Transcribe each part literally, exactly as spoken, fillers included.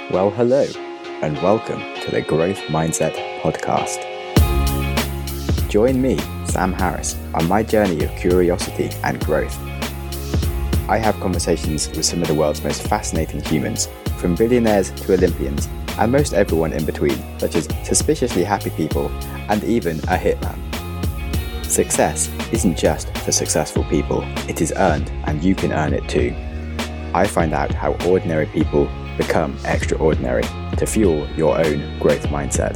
Well, hello, and welcome to the Growth Mindset Podcast. Join me, Sam Harris, on my journey of curiosity and growth. I have conversations with some of the world's most fascinating humans, from billionaires to Olympians, and most everyone in between, such as suspiciously happy people and even a hitman. Success isn't just for successful people, it is earned, and you can earn it too. I find out how ordinary people become extraordinary to fuel your own growth mindset.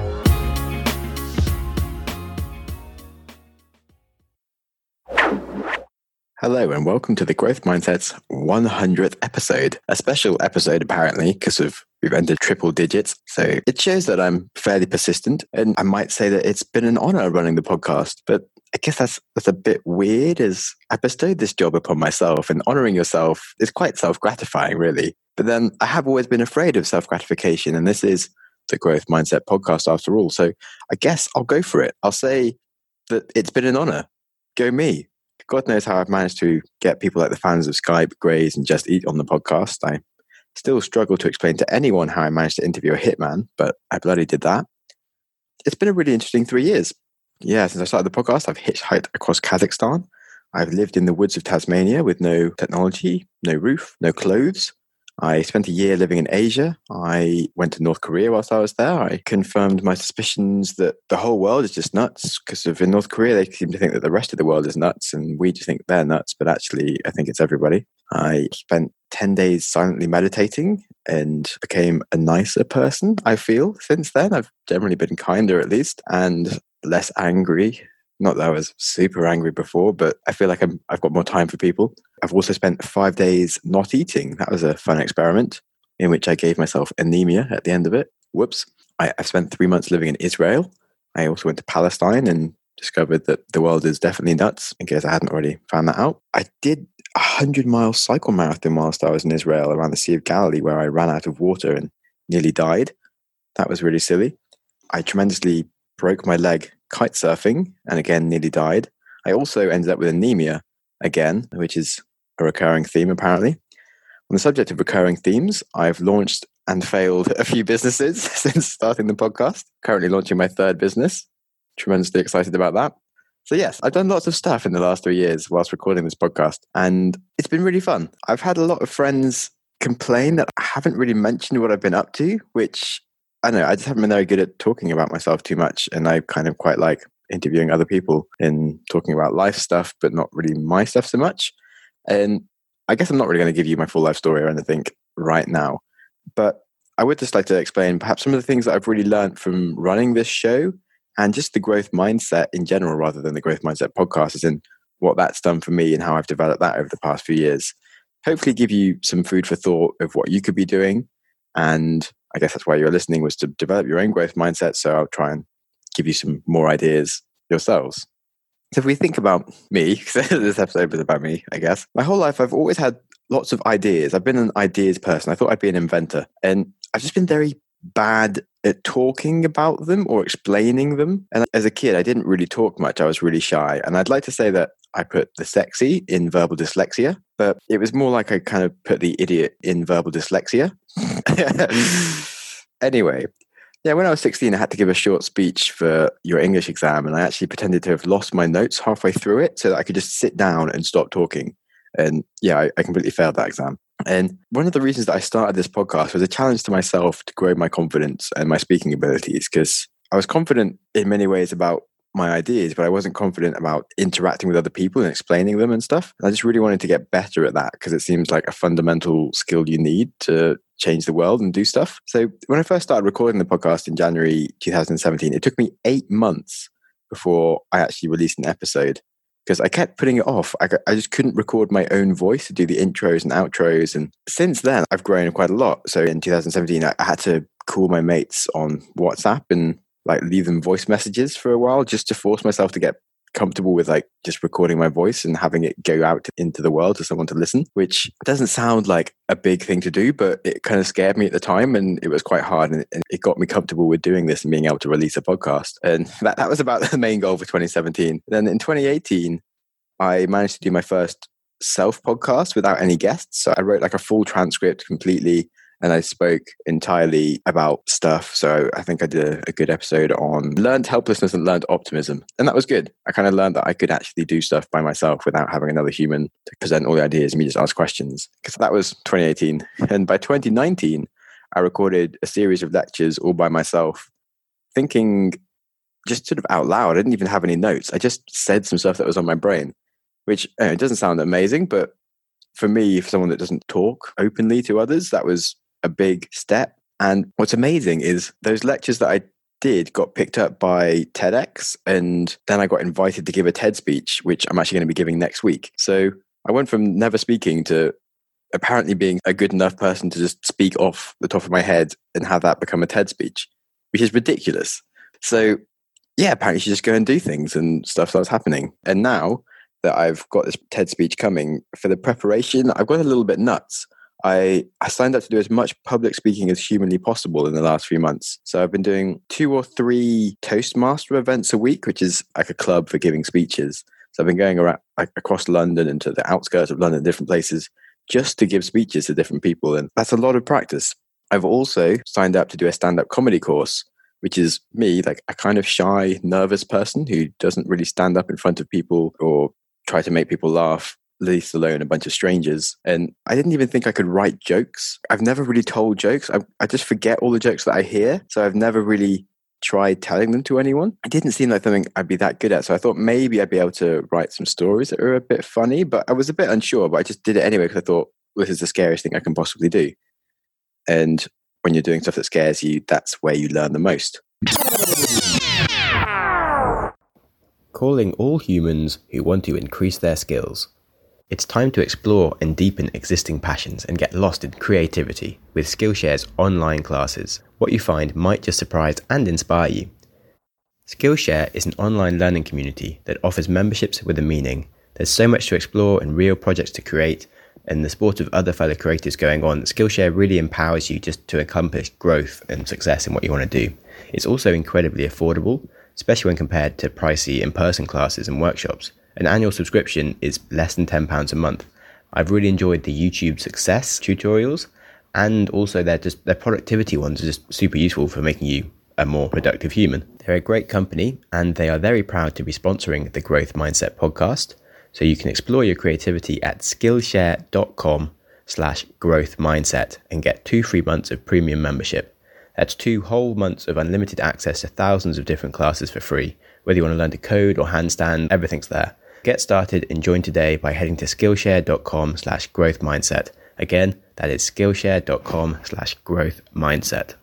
Hello and welcome to the Growth Mindset's one hundredth episode. A special episode apparently because of we've entered triple digits. So it shows that I'm fairly persistent, and I might say that it's been an honor running the podcast, but I guess that's that's a bit weird as I bestowed this job upon myself, and honoring yourself is quite self-gratifying really. But then I have always been afraid of self-gratification, and this is the Growth Mindset Podcast after all. So I guess I'll go for it. I'll say that it's been an honor. Go me. God knows how I've managed to get people like the fans of Skype, Graze, and Just Eat on the podcast. I still struggle to explain to anyone how I managed to interview a hitman, but I bloody did that. It's been a really interesting three years. Yeah, since I started the podcast, I've hitchhiked across Kazakhstan. I've lived in the woods of Tasmania with no technology, no roof, no clothes. I spent a year living in Asia. I went to North Korea whilst I was there. I confirmed my suspicions that the whole world is just nuts, because in North Korea, they seem to think that the rest of the world is nuts, and we just think they're nuts, but actually, I think it's everybody. I spent ten days silently meditating and became a nicer person, I feel, since then. I've generally been kinder, at least, and less angry. Not that I was super angry before, but I feel like I'm, I've got more time for people. I've also spent five days not eating. That was a fun experiment in which I gave myself anemia at the end of it. Whoops. I, I've spent three months living in Israel. I also went to Palestine and discovered that the world is definitely nuts, in case I hadn't already found that out. I did a hundred-mile cycle marathon whilst I was in Israel around the Sea of Galilee, where I ran out of water and nearly died. That was really silly. I tremendously broke my leg kite surfing, and again, nearly died. I also ended up with anemia again, which is a recurring theme, apparently. On the subject of recurring themes, I've launched and failed a few businesses since starting the podcast. Currently launching my third business. Tremendously excited about that. So yes, I've done lots of stuff in the last three years whilst recording this podcast, and it's been really fun. I've had a lot of friends complain that I haven't really mentioned what I've been up to, which I don't know, I just haven't been very good at talking about myself too much, and I kind of quite like interviewing other people and talking about life stuff, but not really my stuff so much. And I guess I'm not really going to give you my full life story or anything right now, but I would just like to explain perhaps some of the things that I've really learned from running this show and just the growth mindset in general, rather than the Growth Mindset Podcast, as in what that's done for me and how I've developed that over the past few years. Hopefully give you some food for thought of what you could be doing. And I guess that's why you're listening, was to develop your own growth mindset. So I'll try and give you some more ideas yourselves. So if we think about me, because this episode was about me, I guess. My whole life, I've always had lots of ideas. I've been an ideas person. I thought I'd be an inventor. And I've just been very bad at talking about them or explaining them. And as a kid, I didn't really talk much. I was really shy. And I'd like to say that I put the sexy in verbal dyslexia, but it was more like I kind of put the idiot in verbal dyslexia. Anyway, yeah, when I was sixteen, I had to give a short speech for your English exam, and I actually pretended to have lost my notes halfway through it so that I could just sit down and stop talking. And yeah, I, I completely failed that exam. And one of the reasons that I started this podcast was a challenge to myself to grow my confidence and my speaking abilities, because I was confident in many ways about my ideas, but I wasn't confident about interacting with other people and explaining them and stuff. And I just really wanted to get better at that, because it seems like a fundamental skill you need to change the world and do stuff. So when I first started recording the podcast in January twenty seventeen, it took me eight months before I actually released an episode, because I kept putting it off. I, I just couldn't record my own voice to do the intros and outros. And since then, I've grown quite a lot. So in two thousand seventeen, I, I had to call my mates on WhatsApp and like leave them voice messages for a while, just to force myself to get comfortable with like just recording my voice and having it go out into the world to someone to listen, which doesn't sound like a big thing to do, but it kind of scared me at the time, and it was quite hard, and it, it got me comfortable with doing this and being able to release a podcast. And that, that was about the main goal for twenty seventeen. Then in twenty eighteen, I managed to do my first self podcast without any guests. So I wrote like a full transcript completely and I spoke entirely about stuff. So I think I did a, a good episode on learned helplessness and learned optimism. And that was good. I kind of learned that I could actually do stuff by myself without having another human to present all the ideas and me just ask questions. Because that was twenty eighteen. And by twenty nineteen, I recorded a series of lectures all by myself, thinking just sort of out loud. I didn't even have any notes. I just said some stuff that was on my brain, which uh, it doesn't sound amazing, but for me, for someone that doesn't talk openly to others, that was a big step. And what's amazing is those lectures that I did got picked up by TEDx, and then I got invited to give a TED speech, which I'm actually going to be giving next week. So I went from never speaking to apparently being a good enough person to just speak off the top of my head and have that become a TED speech, which is ridiculous. So yeah, apparently you should just go and do things, and stuff starts happening. And now that I've got this TED speech coming, for the preparation, I've got a little bit nuts. I, I signed up to do as much public speaking as humanly possible in the last few months. So I've been doing two or three Toastmaster events a week, which is like a club for giving speeches. So I've been going around like, across London and to the outskirts of London, different places, just to give speeches to different people. And that's a lot of practice. I've also signed up to do a stand-up comedy course, which is me, like a kind of shy, nervous person who doesn't really stand up in front of people or try to make people laugh, least alone a bunch of strangers. And I didn't even think I could write jokes. I've never really told jokes. I, I just forget all the jokes that I hear. So I've never really tried telling them to anyone. It didn't seem like something I'd be that good at. So I thought maybe I'd be able to write some stories that were a bit funny, but I was a bit unsure, but I just did it anyway because I thought, well, this is the scariest thing I can possibly do. And when you're doing stuff that scares you, that's where you learn the most. Calling all humans who want to increase their skills. It's time to explore and deepen existing passions and get lost in creativity with Skillshare's online classes. What you find might just surprise and inspire you. Skillshare is an online learning community that offers memberships with a meaning. There's so much to explore and real projects to create, and the support of other fellow creators going on. Skillshare really empowers you just to accomplish growth and success in what you want to do. It's also incredibly affordable, especially when compared to pricey in-person classes and workshops. An annual subscription is less than ten pounds a month. I've really enjoyed the YouTube success tutorials, and also their just their productivity ones are just super useful for making you a more productive human. They're a great company, and they are very proud to be sponsoring the Growth Mindset podcast. So you can explore your creativity at skillshare.com slash growth mindset and get two free months of premium membership. That's two whole months of unlimited access to thousands of different classes for free. Whether you want to learn to code or handstand, everything's there. Get started and join today by heading to skillshare.com slash growth mindset. Again, that is skillshare.com slash growth mindset.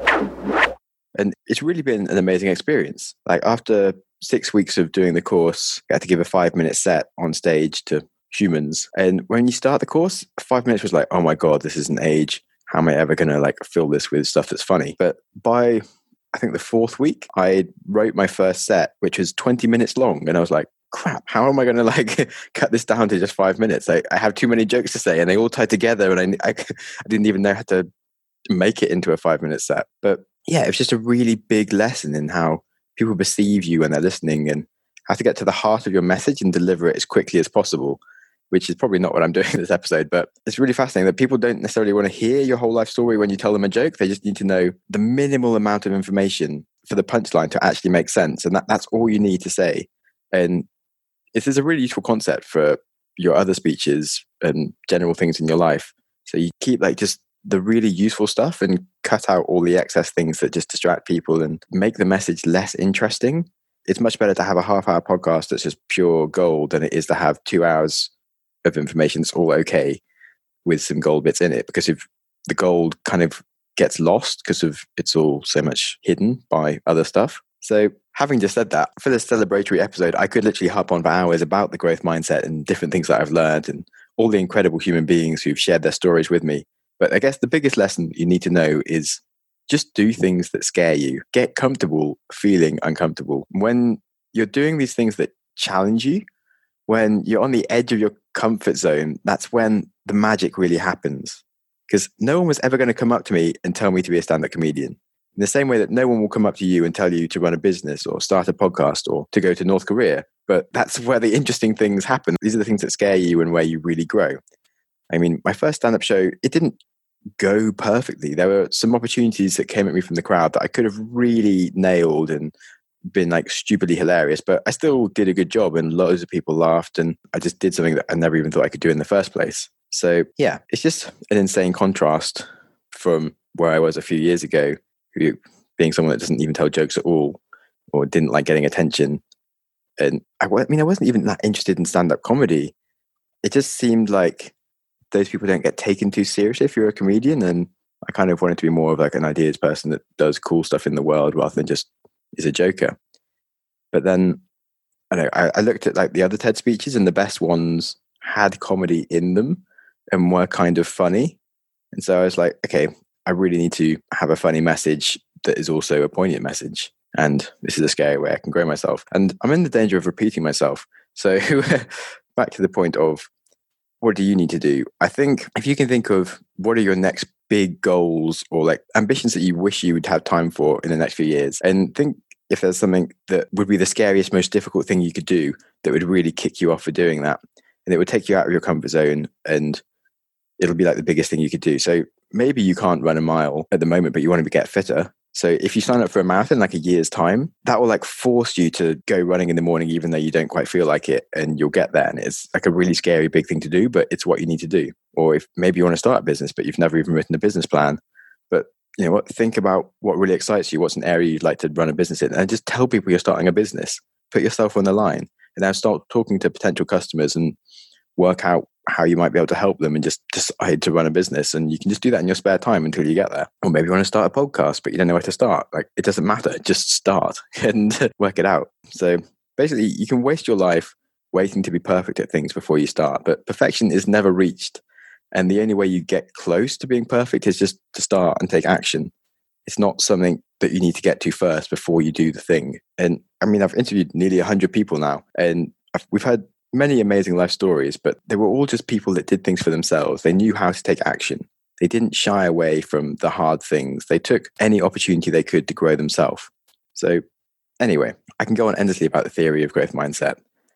And it's really been an amazing experience. Like after six weeks of doing the course, I had to give a five minute set on stage to humans. And when you start the course, five minutes was like, oh my God, this is an age. How am I ever going to like fill this with stuff that's funny? But by, I think the fourth week, I wrote my first set, which was twenty minutes long. And I was like, crap, how am I going to like cut this down to just five minutes? I, I have too many jokes to say and they all tie together. And I, I, I didn't even know how to make it into a five minute set. But yeah, it was just a really big lesson in how people perceive you when they're listening and how to get to the heart of your message and deliver it as quickly as possible, which is probably not what I'm doing in this episode. But it's really fascinating that people don't necessarily want to hear your whole life story when you tell them a joke. They just need to know the minimal amount of information for the punchline to actually make sense. And that, that's all you need to say. And this is a really useful concept for your other speeches and general things in your life. So you keep like just the really useful stuff and cut out all the excess things that just distract people and make the message less interesting. It's much better to have a half hour podcast that's just pure gold than it is to have two hours of information that's all okay with some gold bits in it, because if the gold kind of gets lost because of it's all so much hidden by other stuff. So having just said that, for this celebratory episode, I could literally hop on for hours about the growth mindset and different things that I've learned and all the incredible human beings who've shared their stories with me. But I guess the biggest lesson you need to know is just do things that scare you. Get comfortable feeling uncomfortable. When you're doing these things that challenge you, when you're on the edge of your comfort zone, that's when the magic really happens. Because no one was ever going to come up to me and tell me to be a stand-up comedian. In the same way that no one will come up to you and tell you to run a business or start a podcast or to go to North Korea. But that's where the interesting things happen. These are the things that scare you and where you really grow. I mean, my first stand-up show, it didn't go perfectly. There were some opportunities that came at me from the crowd that I could have really nailed and been like stupidly hilarious, but I still did a good job and loads of people laughed, and I just did something that I never even thought I could do in the first place. So yeah, it's just an insane contrast from where I was a few years ago, who, being someone that doesn't even tell jokes at all or didn't like getting attention. And I, I mean, I wasn't even that interested in stand-up comedy. It just seemed like those people don't get taken too seriously if you're a comedian. And I kind of wanted to be more of like an ideas person that does cool stuff in the world rather than just is a joker. But then I don't know, I, I looked at like the other TED speeches, and the best ones had comedy in them and were kind of funny. And so I was like, okay, I really need to have a funny message that is also a poignant message. And this is a scary way I can grow myself. And I'm in the danger of repeating myself. So back to the point of, what do you need to do? I think if you can think of what are your next big goals or like ambitions that you wish you would have time for in the next few years, and think if there's something that would be the scariest, most difficult thing you could do that would really kick you off for doing that. And it would take you out of your comfort zone, and it'll be like the biggest thing you could do. So maybe you can't run a mile at the moment, but you want to get fitter. So if you sign up for a marathon in like a year's time, that will like force you to go running in the morning, even though you don't quite feel like it, and you'll get there. And it's like a really scary big thing to do, but it's what you need to do. Or if maybe you want to start a business, but you've never even written a business plan, but you know what, think about what really excites you. What's an area you'd like to run a business in, and just tell people you're starting a business. Put yourself on the line, and now start talking to potential customers and work out how you might be able to help them, and just decide to run a business. And you can just do that in your spare time until you get there. Or maybe you want to start a podcast, but you don't know where to start. Like, it doesn't matter. Just start and work it out. So basically, you can waste your life waiting to be perfect at things before you start, but perfection is never reached. And the only way you get close to being perfect is just to start and take action. It's not something that you need to get to first before you do the thing. And I mean, I've interviewed nearly one hundred people now, and I've, we've had many amazing life stories, but they were all just people that did things for themselves. They knew how to take action. They didn't shy away from the hard things. They took any opportunity they could to grow themselves. So anyway, I can go on endlessly about the theory of growth mindset.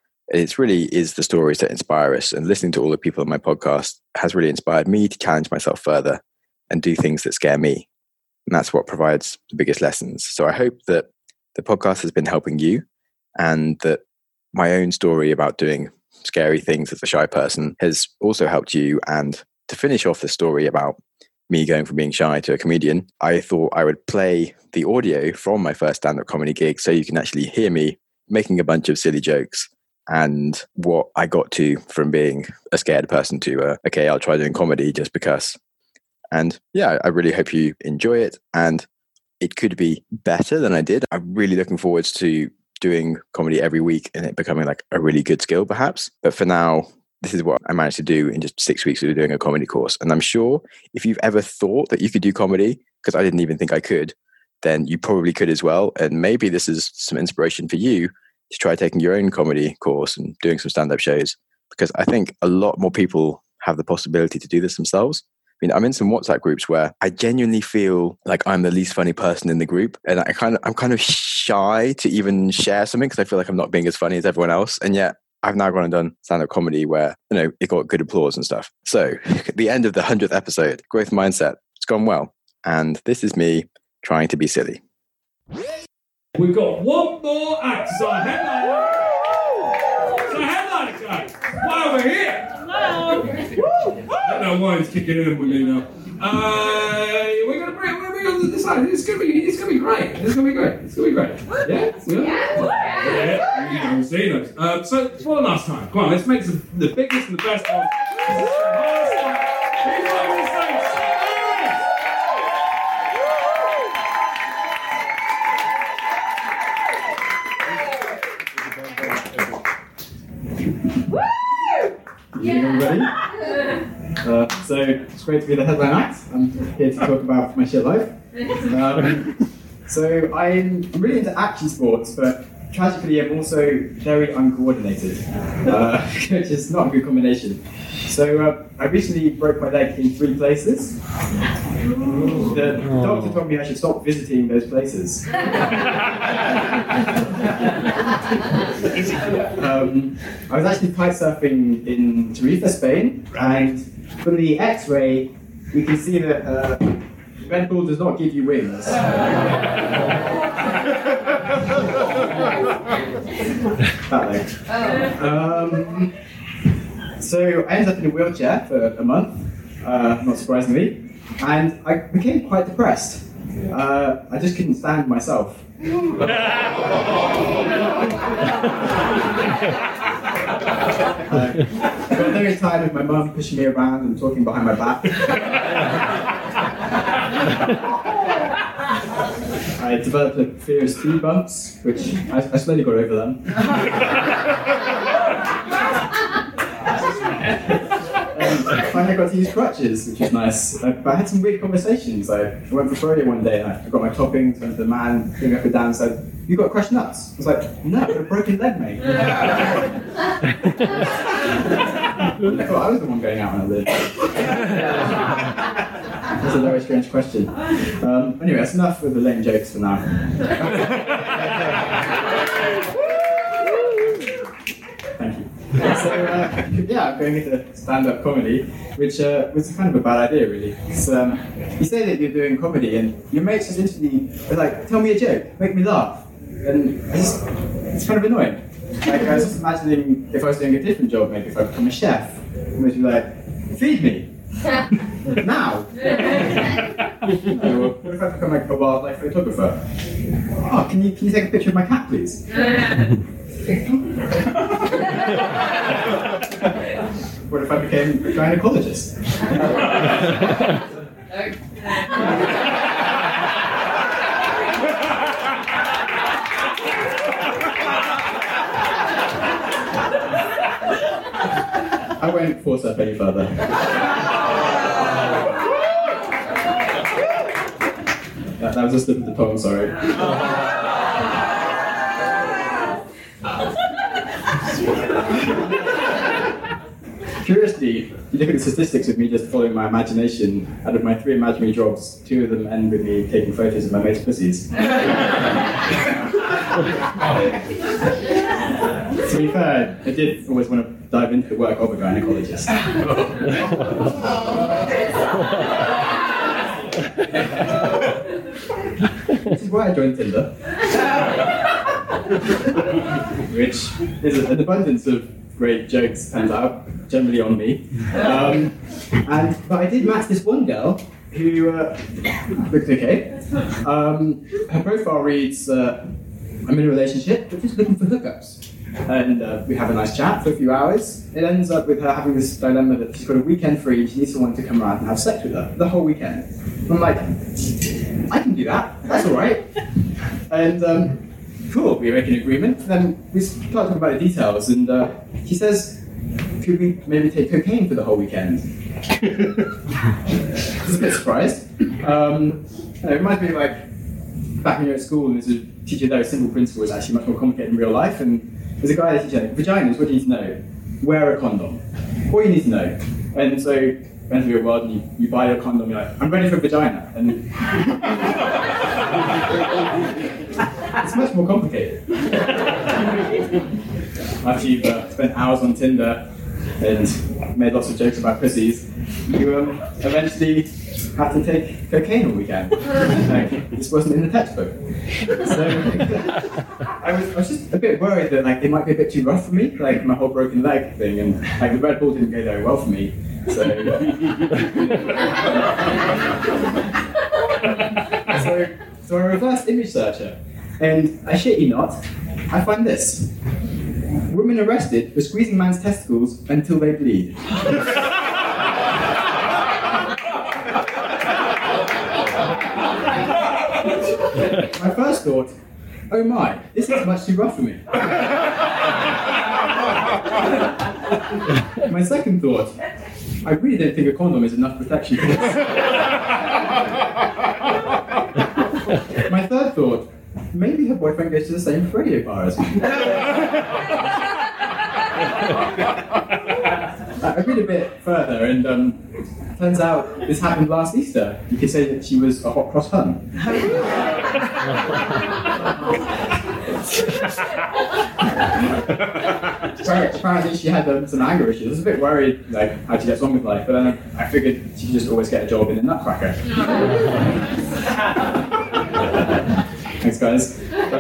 It really is the stories that inspire us, and listening to all the people on my podcast has really inspired me to challenge myself further and do things that scare me. And that's what provides the biggest lessons. So I hope that the podcast has been helping you, and that my own story about doing scary things as a shy person has also helped you. And to finish off the story about me going from being shy to a comedian, I thought I would play the audio from my first stand-up comedy gig so you can actually hear me making a bunch of silly jokes and what I got to from being a scared person to, uh, okay, I'll try doing comedy just because. And yeah, I really hope you enjoy it, and it could be better than I did. I'm really looking forward to doing comedy every week and it becoming like a really good skill perhaps. But for now, this is what I managed to do in just six weeks of doing a comedy course. And I'm sure if you've ever thought that you could do comedy, because I didn't even think I could, then you probably could as well. And maybe this is some inspiration for you to try taking your own comedy course and doing some stand-up shows, because I think a lot more people have the possibility to do this themselves. I mean, I'm in some WhatsApp groups where I genuinely feel like I'm the least funny person in the group, and I kind of, I'm kind of shy to even share something because I feel like I'm not being as funny as everyone else. And yet I've now gone and done stand-up comedy where, you know, it got good applause and stuff. So at the end of the hundredth episode, growth mindset, it's gone well. And this is me trying to be silly. We've got one more act. It's our headliner. It's our headliner, guys. Why we're here. Hello. I don't know why it's kicking in with me now. Uh, we're gonna bring. We're going to decide. It's gonna be. It's gonna be great. It's gonna be great. It's gonna be great. Yeah. Yeah. Yeah. You haven't seen us. Uh, so for the last time, come on. Let's make the, the biggest and the best one. Everybody. Uh, so it's great to be the headline act. I'm here to talk about my shit life. Um, so I'm really into action sports, but tragically I'm also very uncoordinated, uh, which is not a good combination. So uh, I recently broke my leg in three places. The doctor told me I should stop visiting those places. um, I was actually kite surfing in Tarifa, Spain, and from the X-ray, you can see that uh, Red Bull does not give you wings. That leg. Um, so I ended up in a wheelchair for a month, uh, not surprisingly, and I became quite depressed. Uh, I just couldn't stand myself. uh, I got very tired of my mum pushing me around and talking behind my back. I developed a fear of speed bumps, which I, I slowly got over them. um, finally I got to use crutches, which was nice. I, but I had some weird conversations. I, I went for Friday one day and I got my toppings, went to the man, came up and down and said, "You got crushed nuts?" I was like, "No, I've got a broken leg, mate." I thought I was the one going out on a limb. That's a very strange question. Um, anyway, that's enough with the lame jokes for now. Thank you. So, uh, yeah, I'm going into stand-up comedy, which uh, was kind of a bad idea, really. So, um, you say that you're doing comedy, and your mates just instantly are like, "Tell me a joke, make me laugh." And I just, it's kind of annoying. Like, I was just imagining if I was doing a different job, maybe if I become a chef, and they'd be like, "Feed me." Now? No, what if I become like a wildlife photographer? Oh, can you can you take a picture of my cat, please? What if I became a gynecologist? I won't force up any further. that, that was a slip of the tongue, sorry. Curiously, you look at the statistics of me just following my imagination. Out of my three imaginary jobs, two of them end with me taking photos of my mate's pussies. To be fair, I did always want to dive into the work of a gynecologist. This is why I joined Tinder. Which is an abundance of great jokes, turns out, generally on me. Um, and But I did match this one girl who uh, looked okay. Um, her profile reads, uh, "I'm in a relationship, but just looking for hookups." And uh, we have a nice chat for a few hours. It ends up with her having this dilemma that she's got a weekend free and she needs someone to come around and have sex with her the whole weekend. I'm like, I can do that, that's alright. And um, cool, we make an agreement. Then we start talking about the details and uh, she says, "Could we maybe take cocaine for the whole weekend?" I was a bit surprised. Um, it reminds me of like, back when you were at school and there's a teacher there, a simple principle is actually much more complicated in real life. And there's a guy that teaches like, vaginas, what do you need to know? Wear a condom. All you need to know. And so you enter your world and you, you buy a condom, you're like, "I'm ready for a vagina." And it's much more complicated. After you've uh, spent hours on Tinder and made lots of jokes about pussies, you um, eventually have to take cocaine all weekend. Like, this wasn't in the textbook. So I was, I was just a bit worried that like it might be a bit too rough for me, like my whole broken leg thing, and like the Red Bull didn't go very well for me. So, so, so I reversed image searcher, and I shit you not, I find this. Women arrested for squeezing man's testicles until they bleed. My first thought, oh my, this is much too rough for me. My second thought, I really don't think a condom is enough protection for this. My third thought, maybe her boyfriend goes to the same radio bar as me. I read a bit further, and um, turns out this happened last Easter. You could say that she was a hot cross hun. apparently, apparently she had um, some anger issues. I was a bit worried like how she gets on with life, but then I figured she could just always get a job in a nutcracker. Thanks, guys.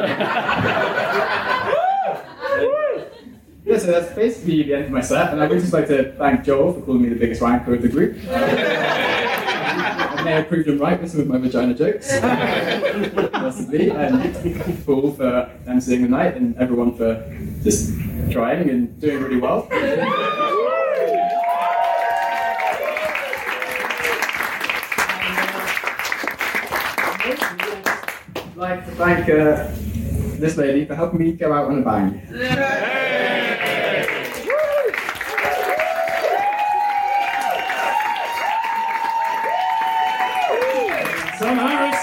Yeah, so that's basically the end of my set, and I would just like to thank Joel for calling me the biggest wanker of the group. I may have proved him right with some of my vagina jokes, possibly, and Paul for emceeing the night, and everyone for just trying and doing really well. I'd like to thank uh, this lady for helping me go out on a bang. Sam Harris.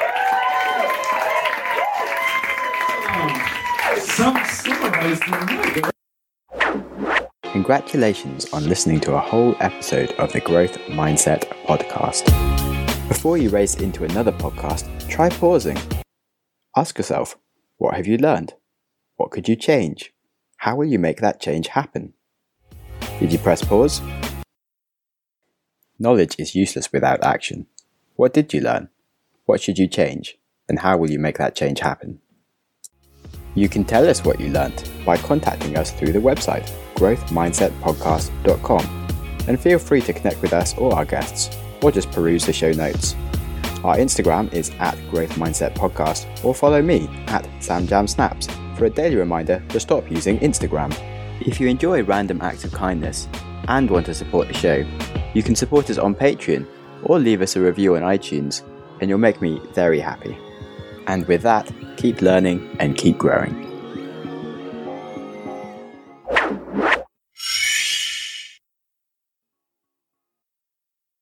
Oh, some summarized the night. Congratulations on listening to a whole episode of the Growth Mindset podcast. Before you race into another podcast, try pausing. Ask yourself, what have you learned? What could you change? How will you make that change happen? Did you press pause? Knowledge is useless without action. What did you learn? What should you change? And how will you make that change happen? You can tell us what you learnt by contacting us through the website growth mindset podcast dot com, and feel free to connect with us or our guests, or just peruse the show notes. Our Instagram is at Growth Mindset Podcast, or follow me at SamJamSnaps for a daily reminder to stop using Instagram. If you enjoy random acts of kindness and want to support the show, you can support us on Patreon or leave us a review on iTunes, and you'll make me very happy. And with that, keep learning and keep growing.